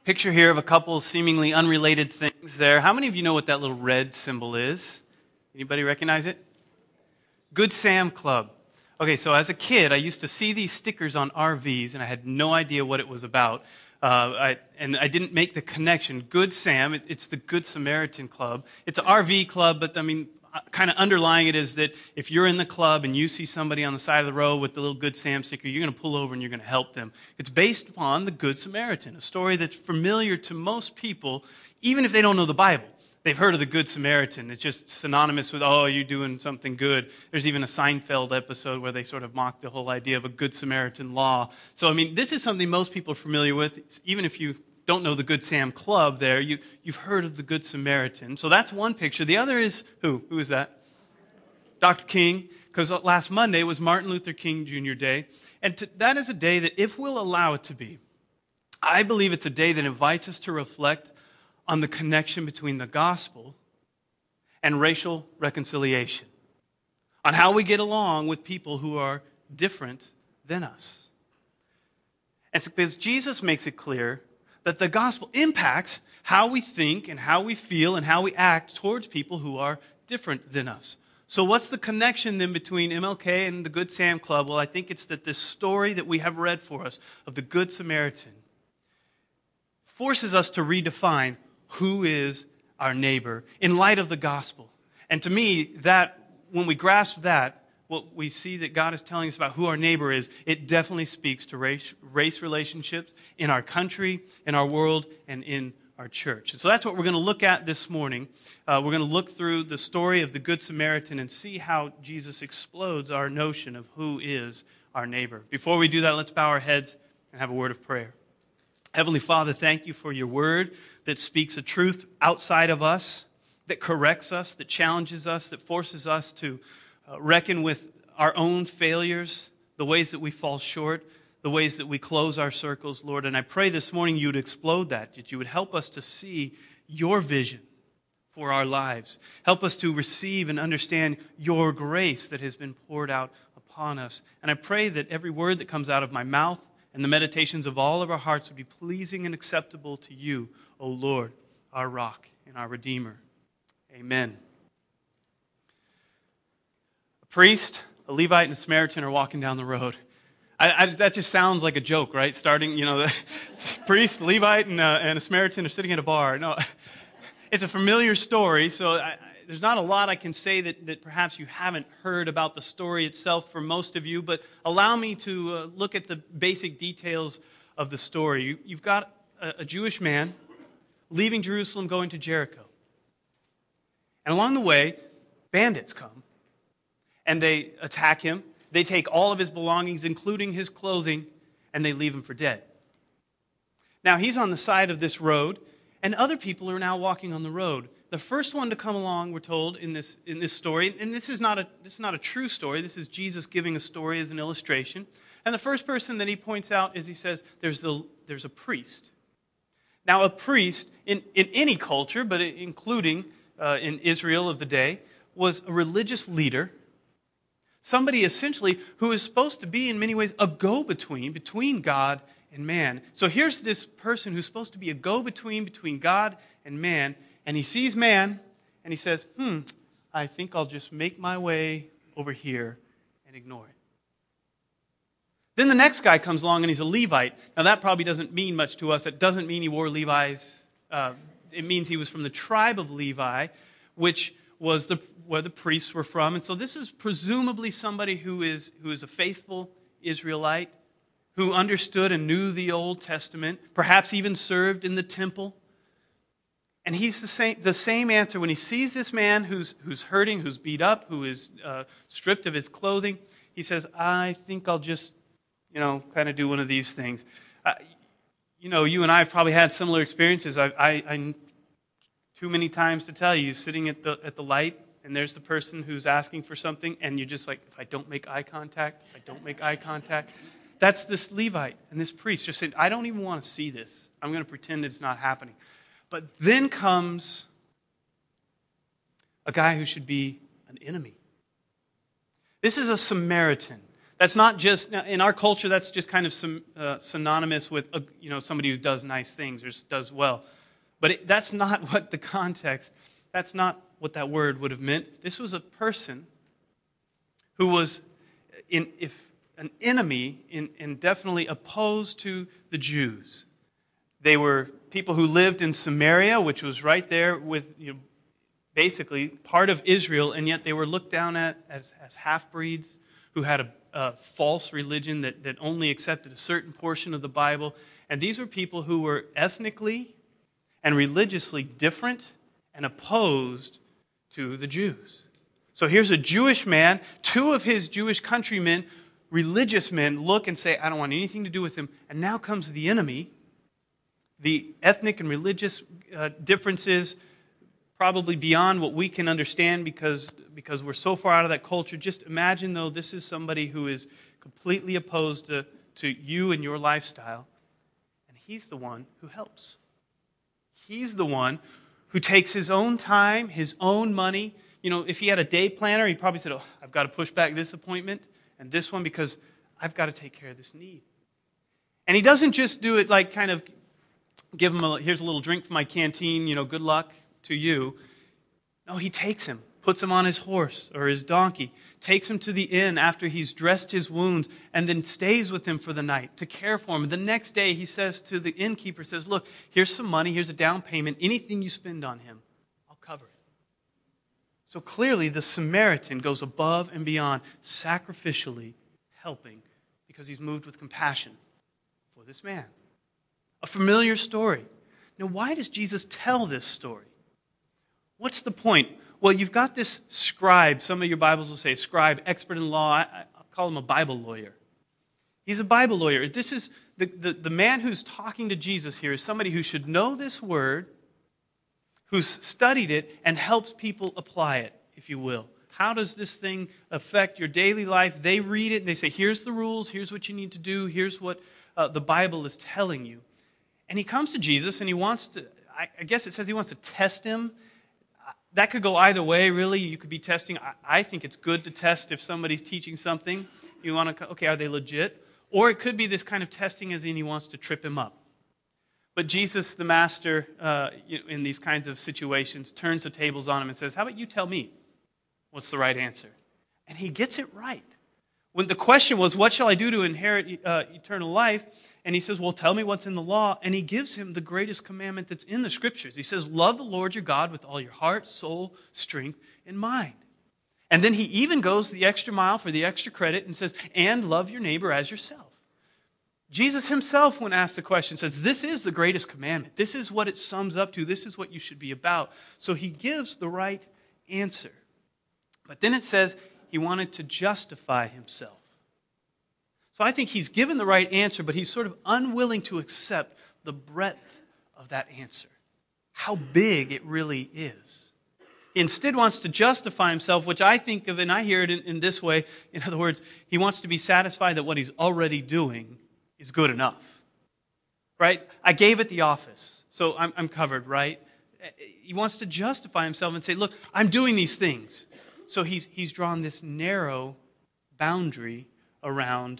Picture here of a couple seemingly unrelated things there. How many of you know what that little red symbol is? Anybody recognize it? Good Sam Club. Okay, so as a kid, I used to see these stickers on RVs, and I had no idea what it was about. I didn't make the connection. Good Sam, it's the Good Samaritan Club. It's an RV club, but kind of underlying it is that if you're in the club and you see somebody on the side of the road with the little Good Sam sticker, you're going to pull over and you're going to help them. It's based upon the Good Samaritan, a story that's familiar to most people, even if they don't know the Bible. They've heard of the Good Samaritan. It's just synonymous with, oh, you're doing something good. There's even a Seinfeld episode where they sort of mock the whole idea of a Good Samaritan law. So, this is something most people are familiar with. Even if you don't know the Good Sam Club there, you've heard of the Good Samaritan. So that's one picture. The other is who? Who is that? Dr. King, because last Monday was Martin Luther King Jr. Day. And that is a day that, if we'll allow it to be, I believe it's a day that invites us to reflect on the connection between the gospel and racial reconciliation, on how we get along with people who are different than us. And it's because Jesus makes it clear that the gospel impacts how we think and how we feel and how we act towards people who are different than us. So what's the connection then between MLK and the Good Sam Club? Well, I think it's that this story that we have read for us of the Good Samaritan forces us to redefine who is our neighbor in light of the gospel. And to me, that when we grasp that, what we see that God is telling us about who our neighbor is, it definitely speaks to race relationships in our country, in our world, and in our church. And so that's what we're going to look at this morning. We're going to look through the story of the Good Samaritan and see how Jesus explodes our notion of who is our neighbor. Before we do that, let's bow our heads and have a word of prayer. Heavenly Father, thank you for your word that speaks a truth outside of us, that corrects us, that challenges us, that forces us to reckon with our own failures, the ways that we fall short, the ways that we close our circles, Lord. And I pray this morning you would explode that you would help us to see your vision for our lives. Help us to receive and understand your grace that has been poured out upon us. And I pray that every word that comes out of my mouth and the meditations of all of our hearts would be pleasing and acceptable to you, O Lord, our rock and our Redeemer. Amen. A priest, a Levite, and a Samaritan are walking down the road. That just sounds like a joke, right? Starting, the priest, Levite, and a Samaritan are sitting at a bar. No, it's a familiar story, so there's not a lot I can say that perhaps you haven't heard about the story itself for most of you, but allow me to look at the basic details of the story. You've got a Jewish man leaving Jerusalem, going to Jericho. And along the way, bandits come, and they attack him. They take all of his belongings, including his clothing, and they leave him for dead. Now, he's on the side of this road, and other people are now walking on the road. The first one to come along, we're told in this story, and this is not a true story. This is Jesus giving a story as an illustration. And the first person that he points out is, he says, there's a priest. Now, a priest in any culture, but including in Israel of the day, was a religious leader, somebody essentially who is supposed to be in many ways a go-between between God and man. So here's this person who's supposed to be a go-between between God and man, and he sees man, and he says, I think I'll just make my way over here and ignore it. Then the next guy comes along, and he's a Levite. Now that probably doesn't mean much to us. It doesn't mean he wore Levi's. It means he was from the tribe of Levi, which was where the priests were from. And so this is presumably somebody who is a faithful Israelite, who understood and knew the Old Testament, perhaps even served in the temple. And he's the same answer when he sees this man who's hurting, who's beat up, who is stripped of his clothing. He says, I think I'll just, kind of do one of these things. You and I have probably had similar experiences. I too many times to tell you, sitting at the light, and there's the person who's asking for something, and you're just like, if I don't make eye contact. That's this Levite and this priest just saying, I don't even want to see this. I'm going to pretend it's not happening. But then comes a guy who should be an enemy. This is a Samaritan. That's not just, in our culture, that's just kind of synonymous with somebody who does nice things or does well. But that's not what the context, that's not what that word would have meant. This was a person who was an enemy and definitely opposed to the Jews. They were people who lived in Samaria, which was right there with, basically part of Israel, and yet they were looked down at as half-breeds who had a false religion that only accepted a certain portion of the Bible. And these were people who were ethnically and religiously different and opposed to the Jews. So here's a Jewish man, two of his Jewish countrymen, religious men, look and say, I don't want anything to do with him. And now comes the enemy. The ethnic and religious differences, probably beyond what we can understand because we're so far out of that culture. Just imagine, though, this is somebody who is completely opposed to you and your lifestyle. And he's the one who helps. He's the one who takes his own time, his own money. If he had a day planner, he probably said, I've got to push back this appointment and this one because I've got to take care of this need. And he doesn't just do it like kind of give him here's a little drink from my canteen, good luck to you. No, he takes him, puts him on his horse or his donkey, takes him to the inn after he's dressed his wounds, and then stays with him for the night to care for him. The next day he says to the innkeeper, look, here's some money, here's a down payment. Anything you spend on him, I'll cover it. So clearly the Samaritan goes above and beyond, sacrificially helping because he's moved with compassion for this man. A familiar story. Now, why does Jesus tell this story? What's the point? Well, you've got this scribe. Some of your Bibles will say scribe, expert in law. I'll call him a Bible lawyer. He's a Bible lawyer. This is the man who's talking to Jesus here is somebody who should know this word, who's studied it, and helps people apply it, if you will. How does this thing affect your daily life? They read it and they say, here's the rules, here's what you need to do, here's what the Bible is telling you. And he comes to Jesus and he wants to, I guess it says he wants to test him. That could go either way, really. You could be testing. I think it's good to test if somebody's teaching something. You want to, okay, are they legit? Or it could be this kind of testing as in he wants to trip him up. But Jesus, the master, in these kinds of situations, turns the tables on him and says, how about you tell me what's the right answer? And he gets it right. When the question was, what shall I do to inherit eternal life? And he says, well, tell me what's in the law. And he gives him the greatest commandment that's in the Scriptures. He says, love the Lord your God with all your heart, soul, strength, and mind. And then he even goes the extra mile for the extra credit and says, and love your neighbor as yourself. Jesus himself, when asked the question, says, this is the greatest commandment. This is what it sums up to. This is what you should be about. So he gives the right answer. But then it says he wanted to justify himself. So I think he's given the right answer, but he's sort of unwilling to accept the breadth of that answer, how big it really is. He instead wants to justify himself, which I think of, and I hear it in this way. In other words, he wants to be satisfied that what he's already doing is good enough. Right? I gave it the office, so I'm covered, right? He wants to justify himself and say, look, I'm doing these things. So he's drawn this narrow boundary around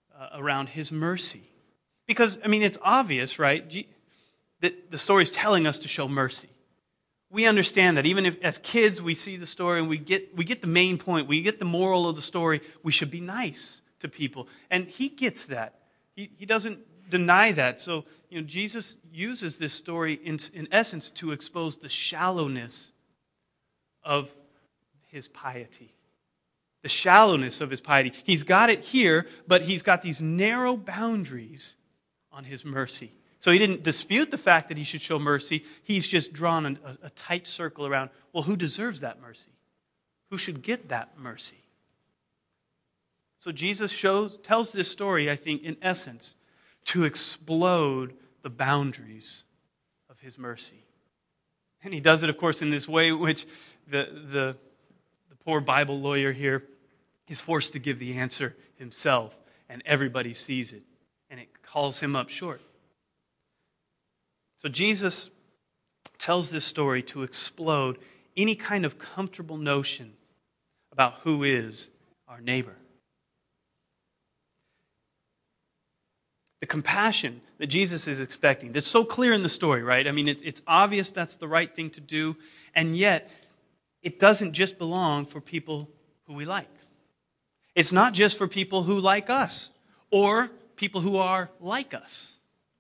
his mercy. Because, it's obvious, right, that the story is telling us to show mercy. We understand that even if, as kids, we see the story and we get the main point, we get the moral of the story, we should be nice to people. And he gets that. He doesn't deny that. So, Jesus uses this story in essence to expose the shallowness of his piety. The shallowness of his piety. He's got it here, but he's got these narrow boundaries on his mercy. So he didn't dispute the fact that he should show mercy. He's just drawn a tight circle around, well, who deserves that mercy? Who should get that mercy? So Jesus tells this story, I think, in essence, to explode the boundaries of his mercy. And he does it, of course, in this way in which the poor Bible lawyer here is forced to give the answer himself, and everybody sees it, and it calls him up short. So Jesus tells this story to explode any kind of comfortable notion about who is our neighbor. The compassion that Jesus is expecting, that's so clear in the story, right? I mean, it's obvious that's the right thing to do, and yet it doesn't just belong for people who we like. It's not just for people who like us or people who are like us.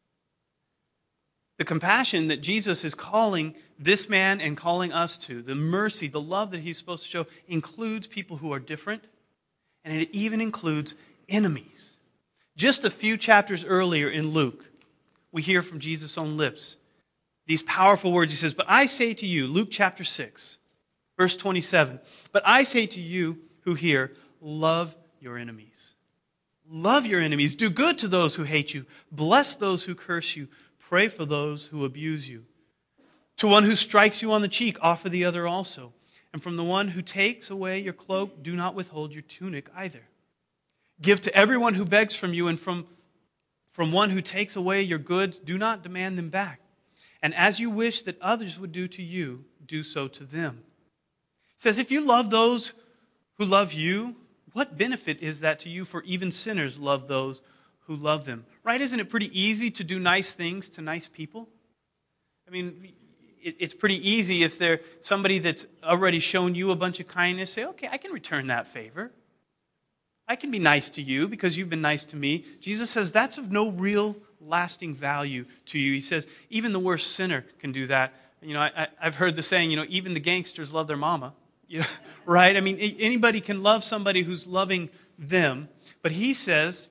The compassion that Jesus is calling this man and calling us to, the mercy, the love that he's supposed to show, includes people who are different, and it even includes enemies. Just a few chapters earlier in Luke, we hear from Jesus' own lips these powerful words. He says, "But I say to you," Luke chapter 6, verse 27, "But I say to you who hear, love your enemies. Love your enemies. Do good to those who hate you. Bless those who curse you. Pray for those who abuse you. To one who strikes you on the cheek, offer the other also. And from the one who takes away your cloak, do not withhold your tunic either. Give to everyone who begs from you, and from one who takes away your goods, do not demand them back. And as you wish that others would do to you, do so to them." It says, if you love those who love you, what benefit is that to you? For even sinners love those who love them. Right? Isn't it pretty easy to do nice things to nice people? I mean, it's pretty easy if they're somebody that's already shown you a bunch of kindness, say, okay, I can return that favor. I can be nice to you because you've been nice to me. Jesus says that's of no real lasting value to you. He says even the worst sinner can do that. You know, I've heard the saying, even the gangsters love their mama. Right? I mean, anybody can love somebody who's loving them. But he says,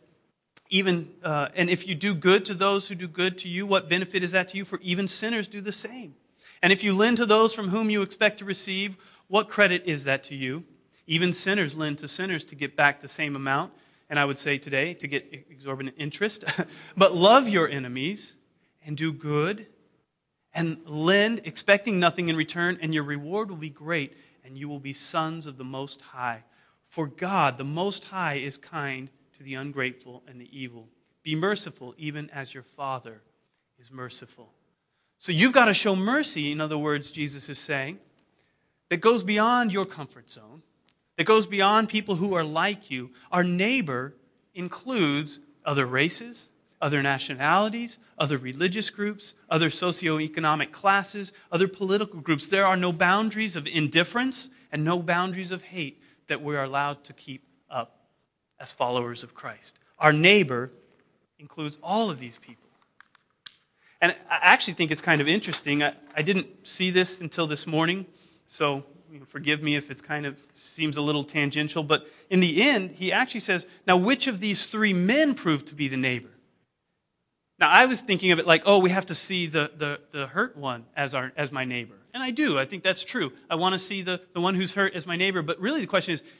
and if you do good to those who do good to you, what benefit is that to you? For even sinners do the same. And if you lend to those from whom you expect to receive, what credit is that to you? Even sinners lend to sinners to get back the same amount. And I would say today, to get exorbitant interest. But love your enemies and do good and lend, expecting nothing in return, and your reward will be great, and you will be sons of the Most High. For God, the Most High, is kind to the ungrateful and the evil. Be merciful, even as your Father is merciful. So you've got to show mercy, in other words, Jesus is saying, that goes beyond your comfort zone, that goes beyond people who are like you. Our neighbor includes other races, other nationalities, other religious groups, other socioeconomic classes, other political groups. There are no boundaries of indifference and no boundaries of hate that we are allowed to keep up as followers of Christ. Our neighbor includes all of these people. And I actually think it's kind of interesting. I didn't see this until this morning, so forgive me if it kind of seems a little tangential. But in the end, he actually says, now which of these three men proved to be the neighbor? Now, I was thinking of it like, we have to see the hurt one as my neighbor. And I do. I think that's true. I want to see the one who's hurt as my neighbor. But really the question is,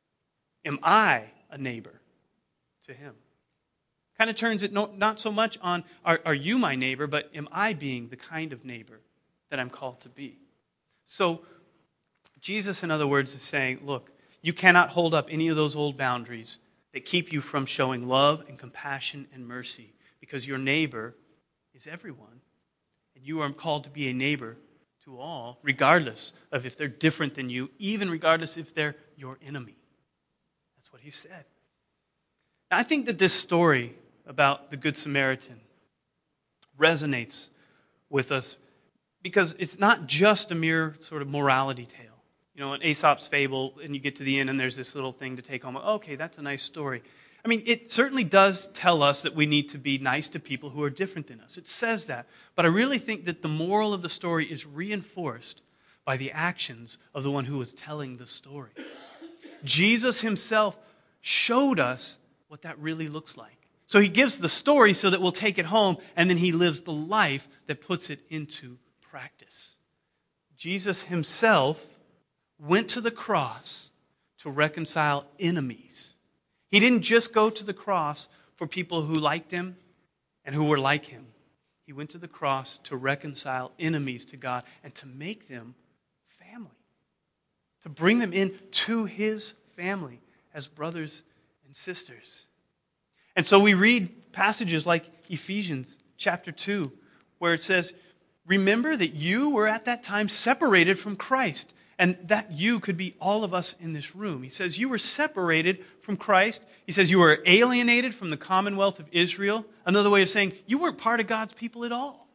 am I a neighbor to him? Kind of turns it not so much on, are you my neighbor, but am I being the kind of neighbor that I'm called to be? So Jesus, in other words, is saying, look, you cannot hold up any of those old boundaries that keep you from showing love and compassion and mercy, because your neighbor is everyone. And you are called to be a neighbor to all, regardless of if they're different than you, even regardless if they're your enemy. That's what he said. Now, I think that this story about the Good Samaritan resonates with us because it's not just a mere sort of morality tale. In Aesop's fable, and you get to the end and there's this little thing to take home. Okay, that's a nice story. I mean, it certainly does tell us that we need to be nice to people who are different than us. It says that. But I really think that the moral of the story is reinforced by the actions of the one who was telling the story. Jesus himself showed us what that really looks like. So he gives the story so that we'll take it home, and then he lives the life that puts it into practice. Jesus himself went to the cross to reconcile enemies. He didn't just go to the cross for people who liked him and who were like him. He went to the cross to reconcile enemies to God and to make them family, to bring them into his family as brothers and sisters. And so we read passages like Ephesians chapter 2, where it says, remember that you were at that time separated from Christ And that you could be all of us in this room. He says you were separated from Christ. He says you were alienated from the commonwealth of Israel. Another way of saying you weren't part of God's people at all.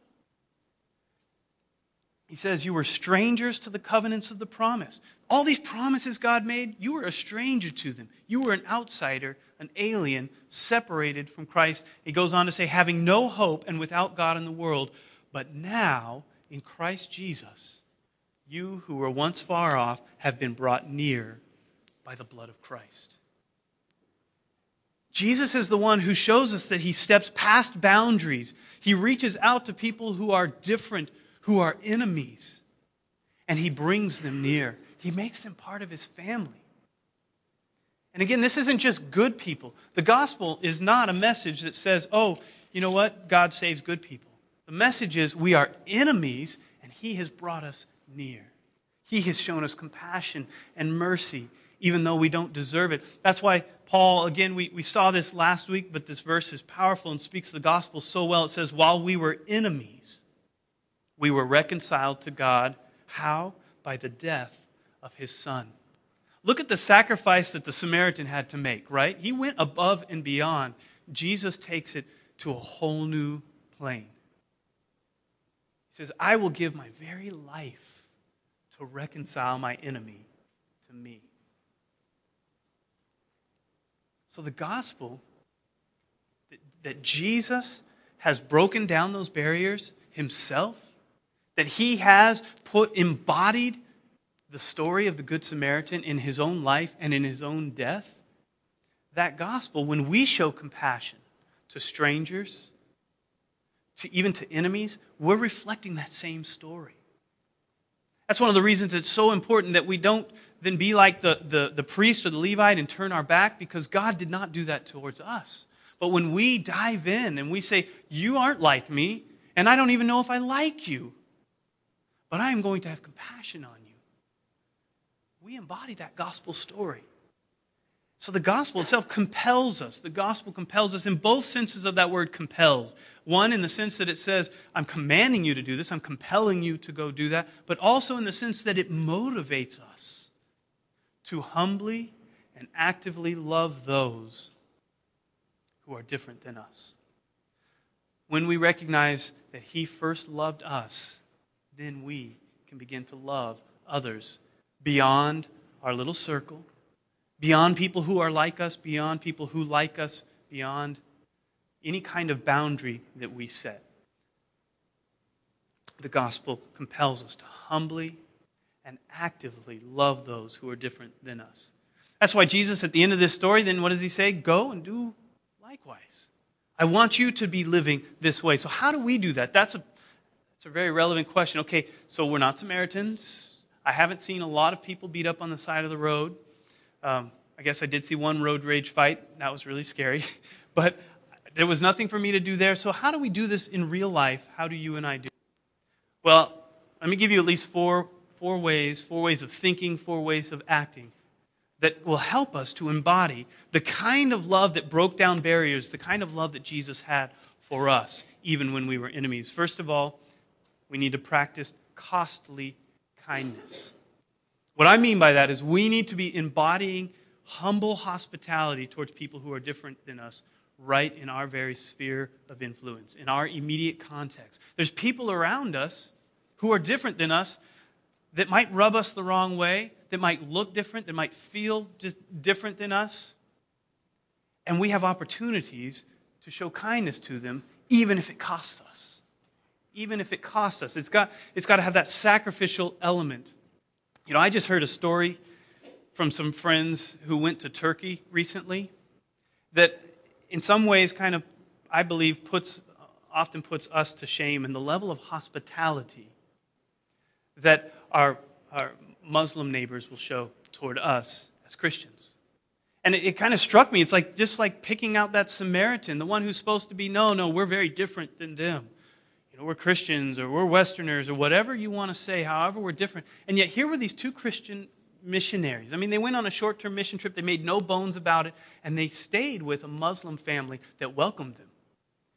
He says you were strangers to the covenants of the promise. All these promises God made, you were a stranger to them. You were an outsider, an alien, separated from Christ. He goes on to say, having no hope and without God in the world. But now, in Christ Jesus, you who were once far off have been brought near by the blood of Christ. Jesus is the one who shows us that he steps past boundaries. He reaches out to people who are different, who are enemies, and he brings them near. He makes them part of his family. And again, this isn't just good people. The gospel is not a message that says, oh, you know what? God saves good people. The message is we are enemies, and he has brought us near. He has shown us compassion and mercy, even though we don't deserve it. That's why Paul, again, we saw this last week, but this verse is powerful and speaks the gospel so well. It says, while we were enemies, we were reconciled to God. How? By the death of his Son. Look at the sacrifice that the Samaritan had to make, right? He went above and beyond. Jesus takes it to a whole new plane. He says, I will give my very life to reconcile my enemy to me. So the gospel, that Jesus has broken down those barriers himself, that he has embodied the story of the Good Samaritan in his own life and in his own death, that gospel, when we show compassion to strangers, even to enemies, we're reflecting that same story. That's one of the reasons it's so important that we don't then be like the priest or the Levite and turn our back, because God did not do that towards us. But when we dive in and we say, you aren't like me, and I don't even know if I like you, but I am going to have compassion on you, we embody that gospel story. So the gospel itself compels us. The gospel compels us in both senses of that word compels. One, in the sense that it says, I'm commanding you to do this, I'm compelling you to go do that, but also in the sense that it motivates us to humbly and actively love those who are different than us. When we recognize that he first loved us, then we can begin to love others beyond our little circle, beyond people who are like us, beyond people who like us, beyond any kind of boundary that we set. The gospel compels us to humbly and actively love those who are different than us. That's why Jesus, at the end of this story, then what does he say? Go and do likewise. I want you to be living this way. So how do we do that? That's a very relevant question. Okay, so we're not Samaritans. I haven't seen a lot of people beat up on the side of the road. I guess I did see one road rage fight. That was really scary. But there was nothing for me to do there. So how do we do this in real life? How do you and I do it? Well, let me give you at least four ways of thinking, 4 ways of acting that will help us to embody the kind of love that broke down barriers, the kind of love that Jesus had for us, even when we were enemies. First of all, we need to practice costly kindness. What I mean by that is we need to be embodying humble hospitality towards people who are different than us right in our very sphere of influence, in our immediate context. There's people around us who are different than us that might rub us the wrong way, that might look different, that might feel just different than us. And we have opportunities to show kindness to them, even if it costs us. Even if it costs us. It's got to have that sacrificial element. You know, I just heard a story from some friends who went to Turkey recently that in some ways kind of, I believe, often puts us to shame in the level of hospitality that our Muslim neighbors will show toward us as Christians. And it kind of struck me. It's like just like picking out that Samaritan, the one who's supposed to be, no, we're very different than them. You know, we're Christians or we're Westerners or whatever you want to say, however we're different. And yet here were these 2 Christian missionaries. I mean, they went on a short-term mission trip. They made no bones about it. And they stayed with a Muslim family that welcomed them.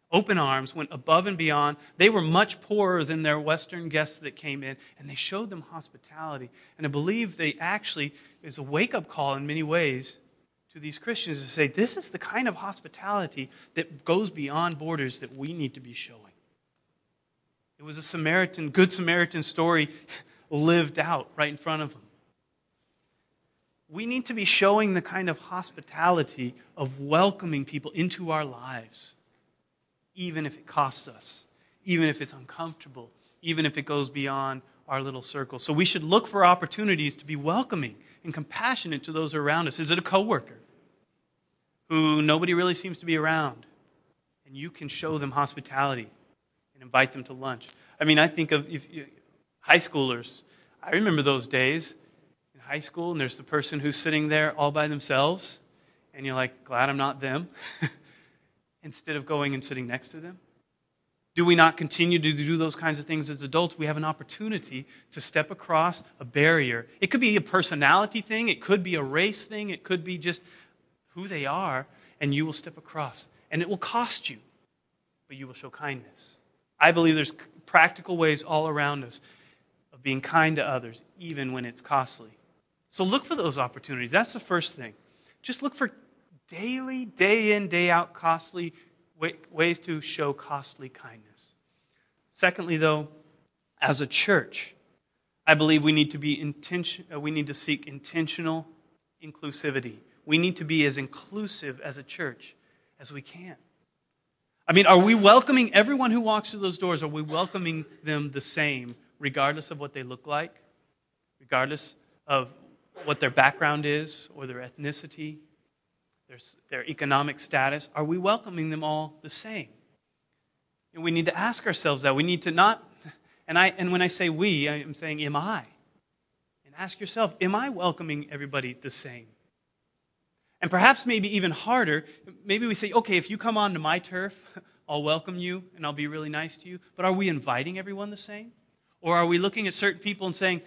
Open arms, went above and beyond. They were much poorer than their Western guests that came in, and they showed them hospitality. And I believe they actually is a wake-up call in many ways to these Christians to say, this is the kind of hospitality that goes beyond borders that we need to be showing. It was a good Samaritan story lived out right in front of them. We need to be showing the kind of hospitality of welcoming people into our lives, even if it costs us, even if it's uncomfortable, even if it goes beyond our little circle. So we should look for opportunities to be welcoming and compassionate to those around us. Is it a coworker who nobody really seems to be around? And you can show them hospitality and invite them to lunch. I mean, I think of high schoolers. I remember those days in high school, and there's the person who's sitting there all by themselves, and you're like, glad I'm not them, instead of going and sitting next to them. Do we not continue to do those kinds of things as adults? We have an opportunity to step across a barrier. It could be a personality thing. It could be a race thing. It could be just who they are, and you will step across. And it will cost you, but you will show kindness. I believe there's practical ways all around us of being kind to others, even when it's costly. So look for those opportunities. That's the first thing. Just look for daily, day in, day out, costly ways to show costly kindness. Secondly, though, as a church, I believe we need to seek intentional inclusivity. We need to be as inclusive as a church as we can. I mean, are we welcoming everyone who walks through those doors? Are we welcoming them the same, regardless of what they look like, regardless of what their background is or their ethnicity, their economic status? Are we welcoming them all the same? And we need to ask ourselves that. We need to not, and when I say we, I'm saying, am I? And ask yourself, am I welcoming everybody the same? And perhaps maybe even harder, maybe we say, okay, if you come onto my turf, I'll welcome you and I'll be really nice to you. But are we inviting everyone the same? Or are we looking at certain people and saying,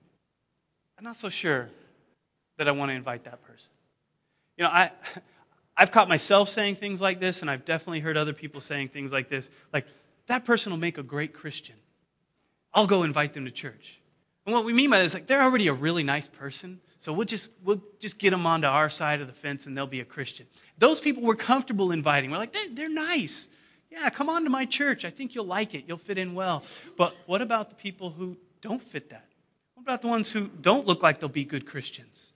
I'm not so sure that I want to invite that person? You know, I've caught myself saying things like this, and I've definitely heard other people saying things like this, like, that person will make a great Christian. I'll go invite them to church. And what we mean by that is, like, they're already a really nice person, so we'll just get them onto our side of the fence and they'll be a Christian. Those people we're comfortable inviting. We're like, they're nice. Yeah, come on to my church. I think you'll like it. You'll fit in well. But what about the people who don't fit that? What about the ones who don't look like they'll be good Christians?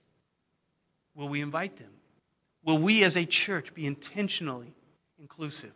Will we invite them? Will we as a church be intentionally inclusive?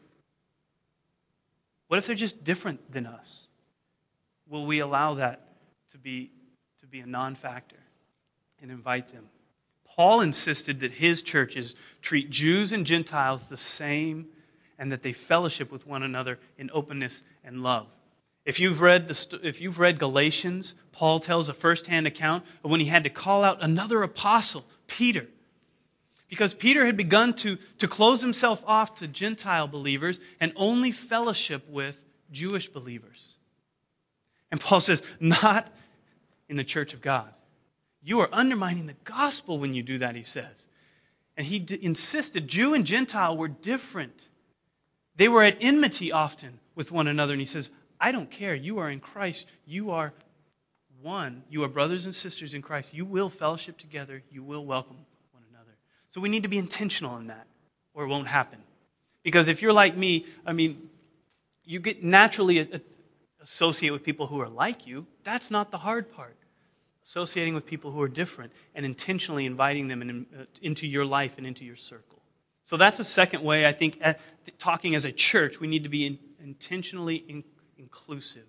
What if they're just different than us? Will we allow that to be a non-factor and invite them? Paul insisted that his churches treat Jews and Gentiles the same and that they fellowship with one another in openness and love. If you've read Galatians, Paul tells a first-hand account of when he had to call out another apostle, Peter, because Peter had begun to close himself off to Gentile believers and only fellowship with Jewish believers. And Paul says, not in the church of God. You are undermining the gospel when you do that, he says. And he insisted Jew and Gentile were different. They were at enmity often with one another. And he says, I don't care. You are in Christ. You are one. You are brothers and sisters in Christ. You will fellowship together. You will welcome one another. So we need to be intentional in that, or it won't happen. Because if you're like me, I mean, you get naturally associate with people who are like you. That's not the hard part. Associating with people who are different and intentionally inviting them into your life and into your circle. So that's a second way, I think, talking as a church, we need to be intentionally inclusive.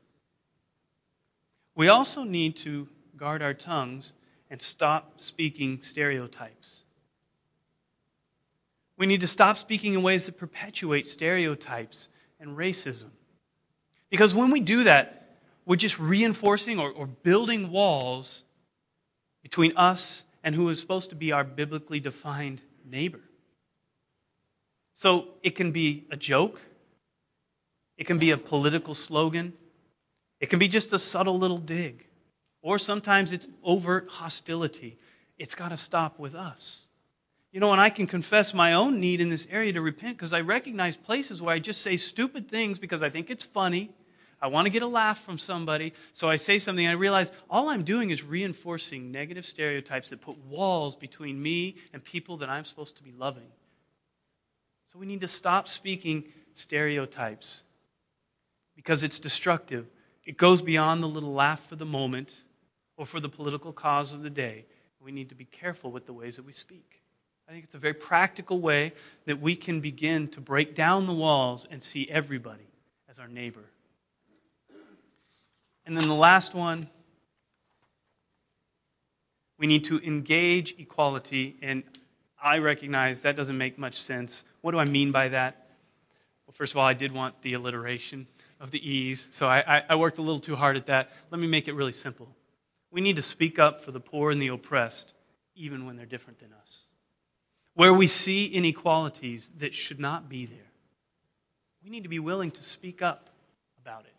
We also need to guard our tongues and stop speaking stereotypes. We need to stop speaking in ways that perpetuate stereotypes and racism. Because when we do that, we're just reinforcing or building walls between us and who is supposed to be our biblically defined neighbor. So it can be a joke. It can be a political slogan. It can be just a subtle little dig. Or sometimes it's overt hostility. It's got to stop with us. And I can confess my own need in this area to repent because I recognize places where I just say stupid things because I think it's funny. I want to get a laugh from somebody, so I say something and I realize all I'm doing is reinforcing negative stereotypes that put walls between me and people that I'm supposed to be loving. So we need to stop speaking stereotypes because it's destructive. It goes beyond the little laugh for the moment or for the political cause of the day. We need to be careful with the ways that we speak. I think it's a very practical way that we can begin to break down the walls and see everybody as our neighbor. And then the last one, we need to engage equality. And I recognize that doesn't make much sense. What do I mean by that? Well, first of all, I did want the alliteration of the E's, so I worked a little too hard at that. Let me make it really simple. We need to speak up for the poor and the oppressed, even when they're different than us. Where we see inequalities that should not be there, we need to be willing to speak up about it.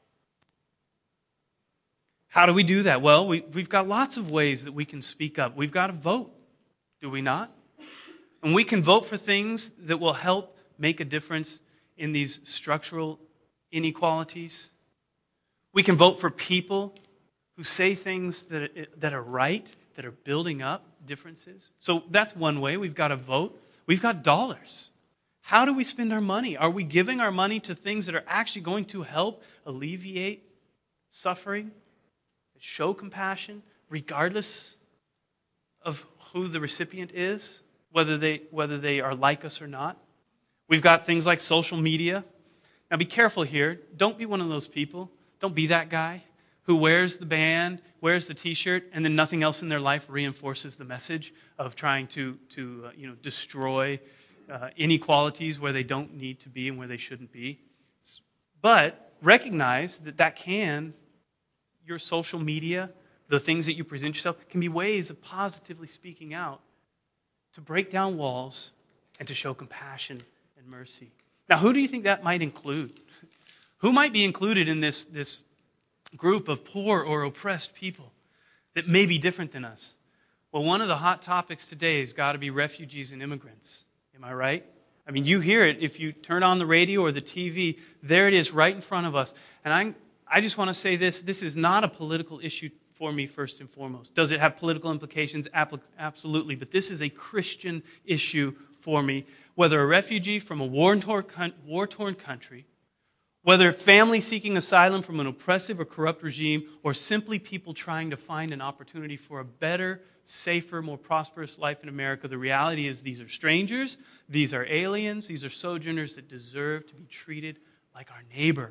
How do we do that? Well, we've got lots of ways that we can speak up. We've got to vote, do we not? And we can vote for things that will help make a difference in these structural inequalities. We can vote for people who say things that are right, that are building up differences. So that's one way. We've got to vote. We've got dollars. How do we spend our money? Are we giving our money to things that are actually going to help alleviate suffering, show compassion, regardless of who the recipient is, whether they are like us or not? We've got things like social media. Now be careful here. Don't be one of those people. Don't be that guy who wears the band, wears the T-shirt, and then nothing else in their life reinforces the message of trying to destroy inequalities where they don't need to be and where they shouldn't be. But recognize that your social media, the things that you present yourself, can be ways of positively speaking out to break down walls and to show compassion and mercy. Now, who do you think that might include? Who might be included in this group of poor or oppressed people that may be different than us? Well, one of the hot topics today has got to be refugees and immigrants. Am I right? I mean, you hear it if you turn on the radio or the TV. There it is right in front of us. And I just want to say this. This is not a political issue for me first and foremost. Does it have political implications? Absolutely. But this is a Christian issue for me. Whether a refugee from a war-torn country, whether family seeking asylum from an oppressive or corrupt regime, or simply people trying to find an opportunity for a better, safer, more prosperous life in America, the reality is these are strangers, these are aliens, these are sojourners that deserve to be treated like our neighbor.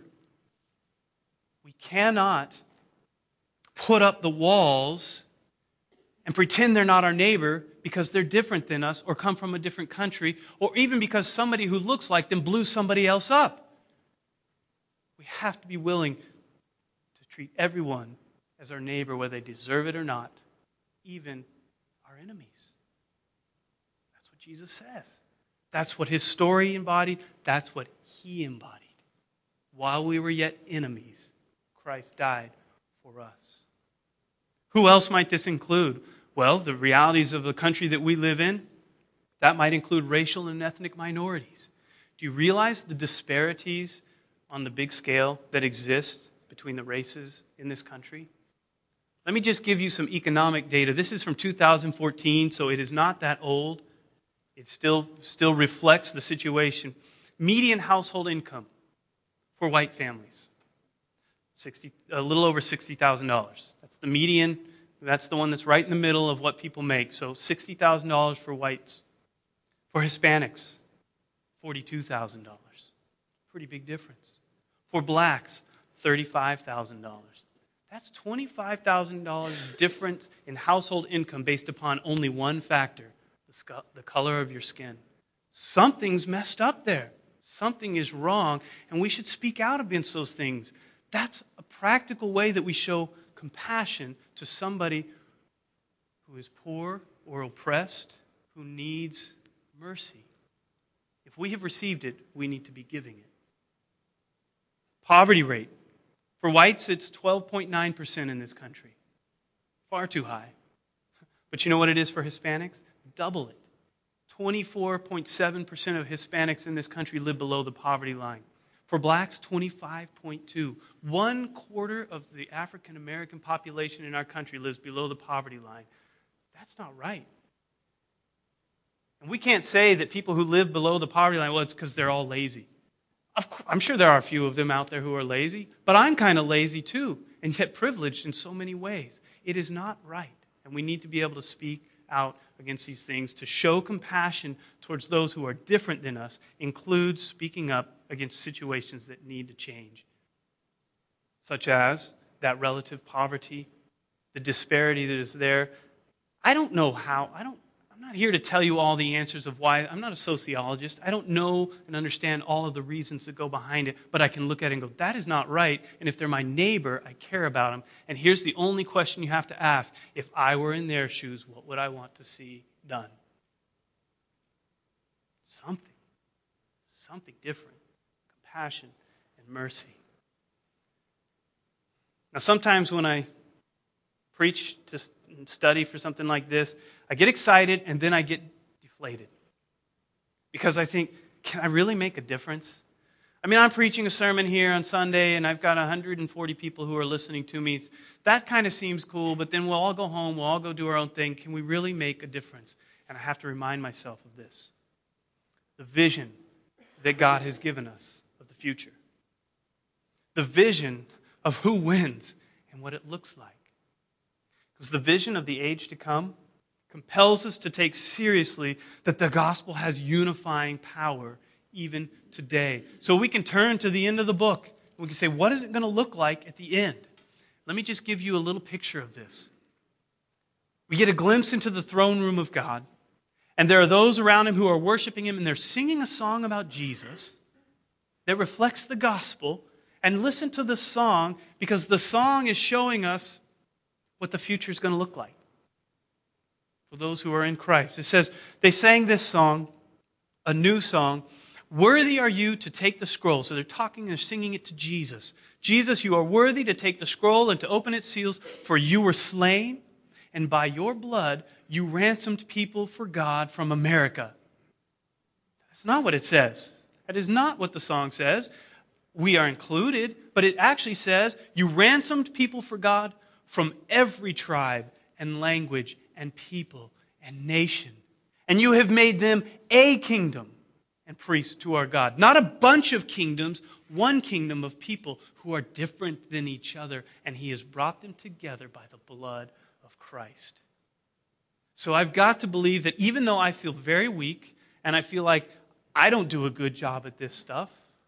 We cannot put up the walls and pretend they're not our neighbor because they're different than us or come from a different country, or even because somebody who looks like them blew somebody else up. We have to be willing to treat everyone as our neighbor, whether they deserve it or not, even our enemies. That's what Jesus says. That's what his story embodied. That's what he embodied. While we were yet enemies, Christ died for us. Who else might this include? Well, the realities of the country that we live in, that might include racial and ethnic minorities. Do you realize the disparities on the big scale that exist between the races in this country? Let me just give you some economic data. This is from 2014, so it is not that old. It still reflects the situation. Median household income for white families, a little over $60,000. That's the median. That's the one that's right in the middle of what people make. So $60,000 for whites. For Hispanics, $42,000. Pretty big difference. For blacks, $35,000. That's $25,000 difference in household income based upon only one factor, the color of your skin. Something's messed up there. Something is wrong, and we should speak out against those things. That's a practical way that we show compassion to somebody who is poor or oppressed, who needs mercy. If we have received it, we need to be giving it. Poverty rate. For whites, it's 12.9% in this country. Far too high. But you know what it is for Hispanics? Double it. 24.7% of Hispanics in this country live below the poverty line. For blacks, 25.2%. 1/4 of the African American population in our country lives below the poverty line. That's not right. And we can't say that people who live below the poverty line, well, it's because they're all lazy. I'm sure there are a few of them out there who are lazy, but I'm kind of lazy too, and yet privileged in so many ways. It is not right, and we need to be able to speak out against these things. To show compassion towards those who are different than us includes speaking up against situations that need to change, such as that relative poverty, the disparity that is there. I don't know how. I'm not here to tell you all the answers of why. I'm not a sociologist. I don't know and understand all of the reasons that go behind it, but I can look at it and go, that is not right. And if they're my neighbor, I care about them. And here's the only question you have to ask. If I were in their shoes, what would I want to see done? Something different. Compassion and mercy. Now, sometimes when I preach to study for something like this, I get excited and then I get deflated. Because I think, can I really make a difference? I mean, I'm preaching a sermon here on Sunday and I've got 140 people who are listening to me. That kind of seems cool, but then we'll all go home, we'll all go do our own thing. Can we really make a difference? And I have to remind myself of this. The vision that God has given us of the future. The vision of who wins and what it looks like. Because the vision of the age to come compels us to take seriously that the gospel has unifying power even today. So we can turn to the end of the book. We can say, what is it going to look like at the end? Let me just give you a little picture of this. We get a glimpse into the throne room of God, and there are those around him who are worshiping him, and they're singing a song about Jesus that reflects the gospel. And listen to the song, because the song is showing us what the future is going to look like for those who are in Christ. It says, they sang this song, a new song, worthy are you to take the scroll. So they're singing it to Jesus. Jesus, you are worthy to take the scroll and to open its seals, for you were slain, and by your blood you ransomed people for God from America. That's not what it says. That is not what the song says. We are included, but it actually says, you ransomed people for God from every tribe and language and people and nation. And you have made them a kingdom and priests to our God. Not a bunch of kingdoms, one kingdom of people who are different than each other. And he has brought them together by the blood of Christ. So I've got to believe that even though I feel very weak and I feel like I don't do a good job at this stuff,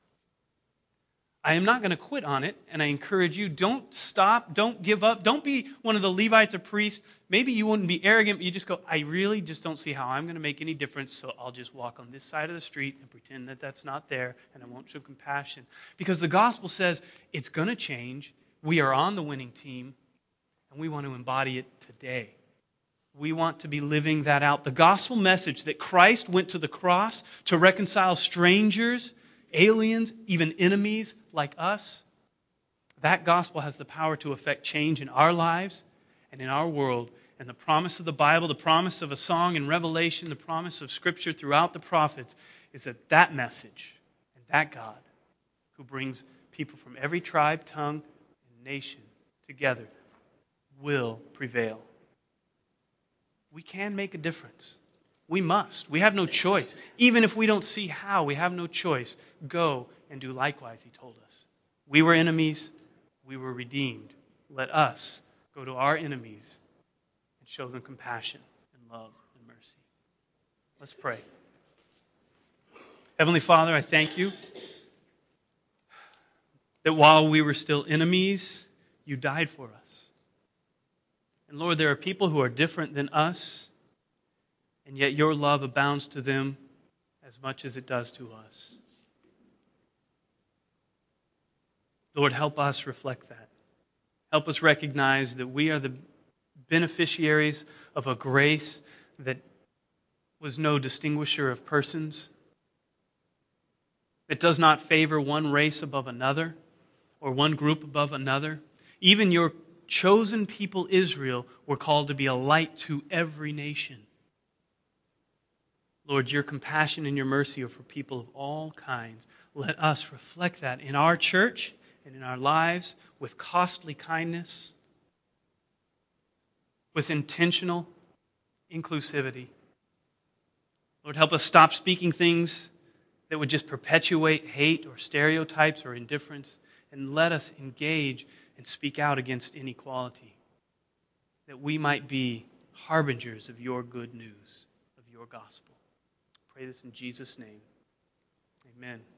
I am not going to quit on it, and I encourage you, don't stop, don't give up, don't be one of the Levites or priests. Maybe you wouldn't be arrogant, but you just go, I really just don't see how I'm going to make any difference, so I'll just walk on this side of the street and pretend that that's not there, and I won't show compassion. Because the gospel says it's going to change. We are on the winning team, and we want to embody it today. We want to be living that out. The gospel message that Christ went to the cross to reconcile strangers, aliens, even enemies like us, that gospel has the power to affect change in our lives and in our world. And the promise of the Bible, the promise of a song in Revelation, the promise of Scripture throughout the prophets is that that message and that God who brings people from every tribe, tongue, and nation together will prevail. We can make a difference. We must. We have no choice. Even if we don't see how, we have no choice. Go and do likewise, he told us. We were enemies. We were redeemed. Let us go to our enemies and show them compassion and love and mercy. Let's pray. Heavenly Father, I thank you that while we were still enemies, you died for us. And Lord, there are people who are different than us, and yet your love abounds to them as much as it does to us. Lord, help us reflect that. Help us recognize that we are the beneficiaries of a grace that was no distinguisher of persons. It does not favor one race above another or one group above another. Even your chosen people, Israel, were called to be a light to every nation. Lord, your compassion and your mercy are for people of all kinds. Let us reflect that in our church and in our lives with costly kindness, with intentional inclusivity. Lord, help us stop speaking things that would just perpetuate hate or stereotypes or indifference, and let us engage and speak out against inequality, that we might be harbingers of your good news, of your gospel. I pray this in Jesus' name. Amen.